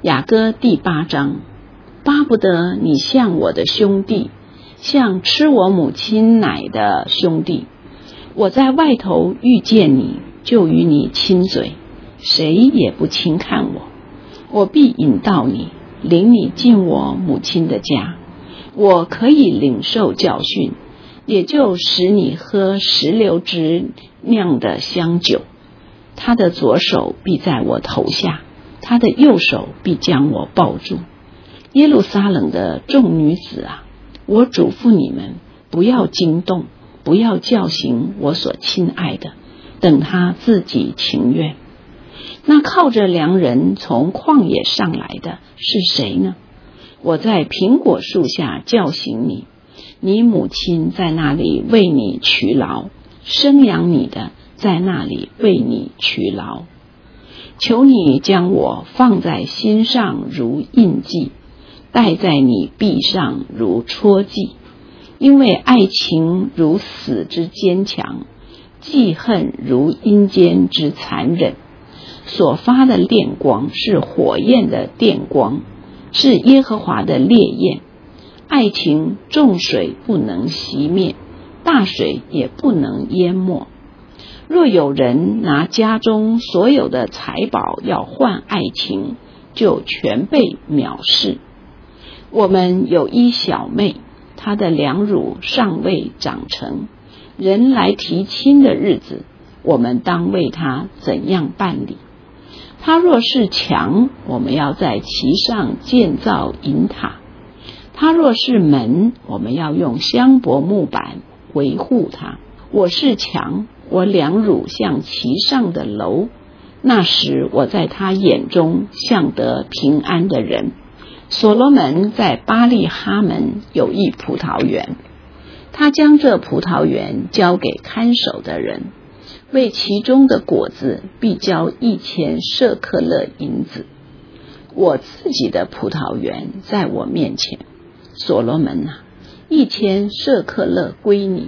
雅歌第8章，巴不得你像我的兄弟，像吃我母亲奶的兄弟。我在外头遇见你，就与你亲嘴，谁也不轻看我。我必引导你，领你进我母亲的家。我可以领受教训，也就使你喝石榴汁酿的香酒。他的左手必在我头下，他的右手必将我抱住。耶路撒冷的众女子啊，我嘱咐你们，不要惊动，不要叫醒我所亲爱的，等他自己情愿。那靠着良人从旷野上来的是谁呢？我在苹果树下叫醒你，你母亲在那里为你劬劳，生养你的在那里为你劬劳。求你将我放在心上如印记，戴在你臂上如戳记，因为爱情如死之坚强，记恨如阴间之残忍。所发的电光是火焰的电光，是耶和华的烈焰。爱情众水不能熄灭，大水也不能淹没。若有人拿家中所有的财宝要换爱情，就全被藐视。我们有一小妹，她的两乳尚未长成，人来提亲的日子，我们当为她怎样办理？她若是墙，我们要在其上建造银塔；她若是门，我们要用香柏木板维护它。我是墙，我两乳像其上的楼，那时我在他眼中像得平安的人。所罗门在巴利哈门有一葡萄园，他将这葡萄园交给看守的人，为其中的果子必交1000舍客勒银子。我自己的葡萄园在我面前，所罗门啊，1000舍客勒归你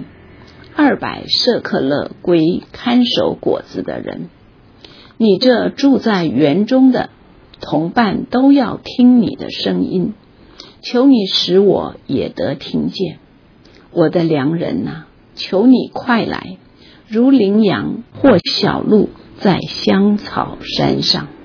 ，200舍客勒归看守果子的人。你这住在园中的同伴都要听你的声音，求你使我也得听见。我的良人啊，求你快来，如羚羊或小鹿在香草山上。